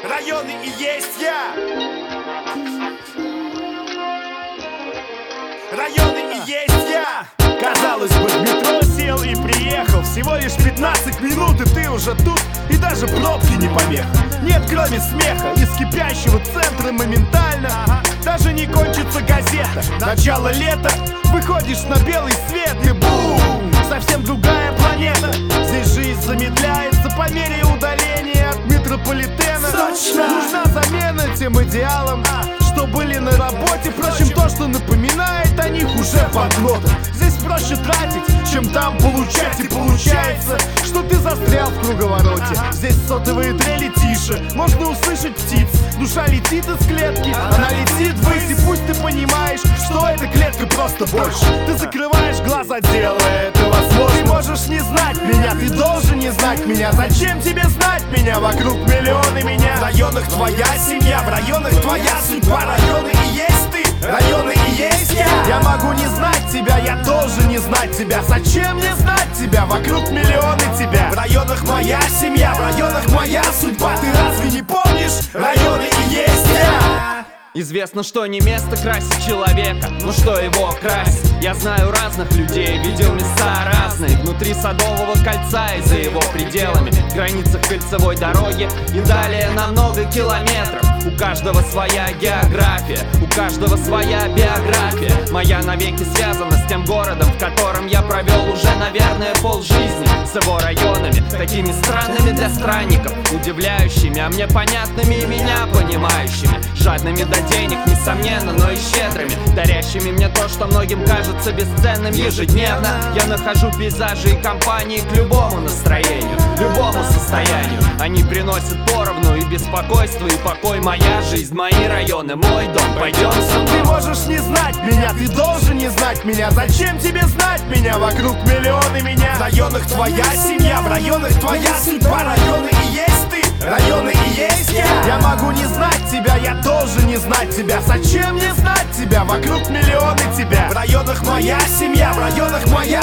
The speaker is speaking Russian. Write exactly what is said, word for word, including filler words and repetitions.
Районы и есть я. Районы и есть я. Казалось бы, в метро сел и приехал. Всего лишь пятнадцать минут, и ты уже тут. И даже пробки не помеха. Нет, кроме смеха, из кипящего центра моментально даже не кончится газета. Начало лета, выходишь на белый свет, и бум! Совсем другая планета. Здесь жизнь замедляется по мере удаления от метрополитена. Точно! Нужна замена тем идеалам, что были на работе. Впрочем, то, что напоминает о них, уже поднотом. Здесь проще тратить, чем там получать. И получается, что ты застрял в круговороте. Здесь сотовые трели тише, можно услышать птиц. Душа летит из клетки, она летит ввысь. И пусть ты понимаешь, что эта клетка просто больше. Ты закрываешь глаза, делая это возможно. Ты можешь не знать меня, ты должен не знать меня. Зачем тебе знать меня? Вокруг миллионы меня. В районах твоя семья, в районах твоя судьба. Районы и есть ты, районы и есть я. Я могу не знать тебя, я должен не знать тебя. Зачем мне знать тебя? Вокруг миллионы тебя. В районах моя семья, в районах моя судьба. Ты разве не помнишь? Районы и есть я. Известно, что не место красить человека, но что его красить. Я знаю разных людей, видел места разные. Внутри Садового кольца и за его пределами, в границах кольцевой дороги и далее на много километров. У каждого своя география, у каждого своя биография. Моя навеки связана с тем городом, в котором я провел уже, наверное, полжизни. С его районами, такими странными для странников, удивляющими, а мне понятными и меня понимающими. Жадными до денег, несомненно, но и щедрыми, дарящими мне то, что многим кажется бесценным. Ежедневно я нахожу пейзажи и компании к любому настроению, любому состоянию. Они приносят поровну и беспокойство, и покой. Моя жизнь, мои районы, мой дом. Пойдем со мной. Ты можешь не знать меня, ты должен не знать меня. Зачем тебе знать меня? Вокруг миллионы меня. В районах твоя семья, в районах твоя судьба. Районы и есть ты, районы и есть я. Я могу не знать тебя, я должен не знать тебя. Зачем мне знать тебя? Вокруг миллионы тебя. В районах моя семья, в районах моя